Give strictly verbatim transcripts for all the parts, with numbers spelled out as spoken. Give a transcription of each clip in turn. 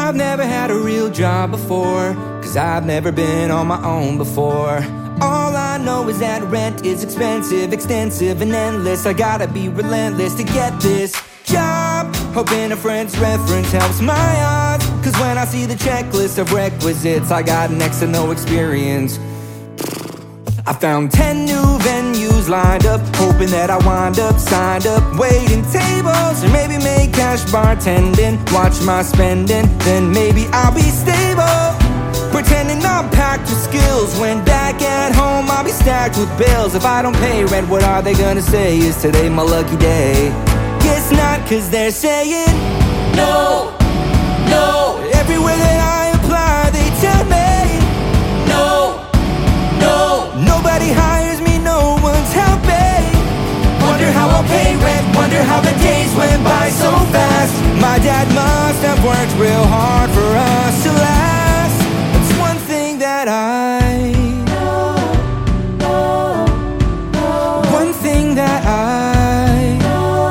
I've never had a real job before, cause I've never been on my own before. All I know is that rent is expensive, extensive and endless. I gotta be relentless to get this job, hoping a friend's reference helps my odds. Cause when I see the checklist of requisites, I got next to no experience. I found ten new venues lined up, hoping that I wind up signed up, waiting tables, or maybe make cash bartending. Watch my spending, then maybe I'll be stable, pretending I'm packed with skills. When back at home I'll be stacked with bills. If I don't pay rent, what are they gonna say? Is today my lucky day? Guess not, cause they're saying no, no. Everywhere that I apply they tell me no, no. Nobody hires me, no one's helping. Wonder how I'll pay rent, wonder how the days went by so fast. My dad must have worked real hard for us to last. It's one thing that I know, know, know. One thing that I know,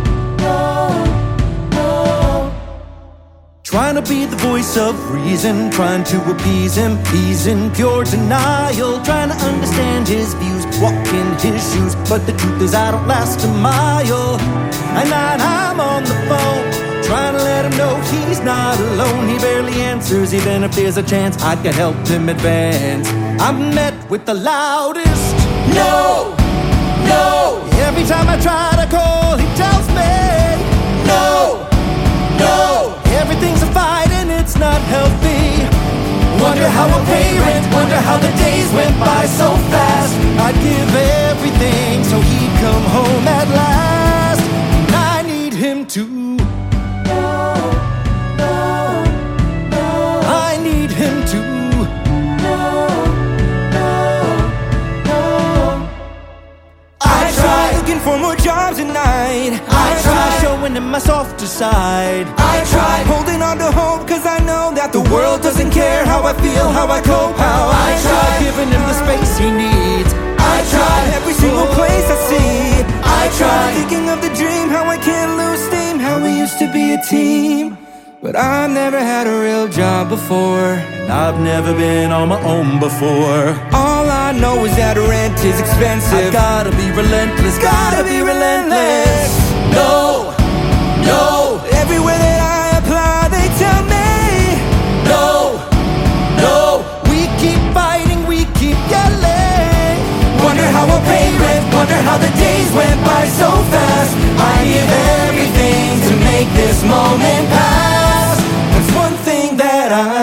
know, know. Trying to be the voice of reason, trying to appease him. He's in pure denial, trying to understand his views, walk in his shoes. But the truth is I don't last a mile. And now I'm on the phone, trying to let him know he's not alone. He barely answers, even if there's a chance I can help him advance. I'm met with the loudest no, no. Every time I try to call, he tells me no, no. Everything's a fight and it's not healthy. Wonder how I'll pay rent, wonder how the days went by so fast. I'd give everything so he'd come home at last. And I need him to no, no, no. I need him to no, no, no. I tried looking for more jobs at night. I tried showing him my softer side. I tried holding on to hope, cause I know that the world doesn't care how I feel, how I cope, how I, I tried giving him the space he needs. I tried every single place I see. I tried thinking of the dream, how I can't lose steam, how we used to be a team. But I've never had a real job before, and I've never been on my own before. All I know is that rent is expensive. I gotta be relentless, gotta be relentless. No, no. Everywhere that I apply they tell me no, no. We keep fighting, we keep yelling. Wonder how I'll pay rent, wonder how the days went by so fast. I give everything to make this moment pass. That's one thing that I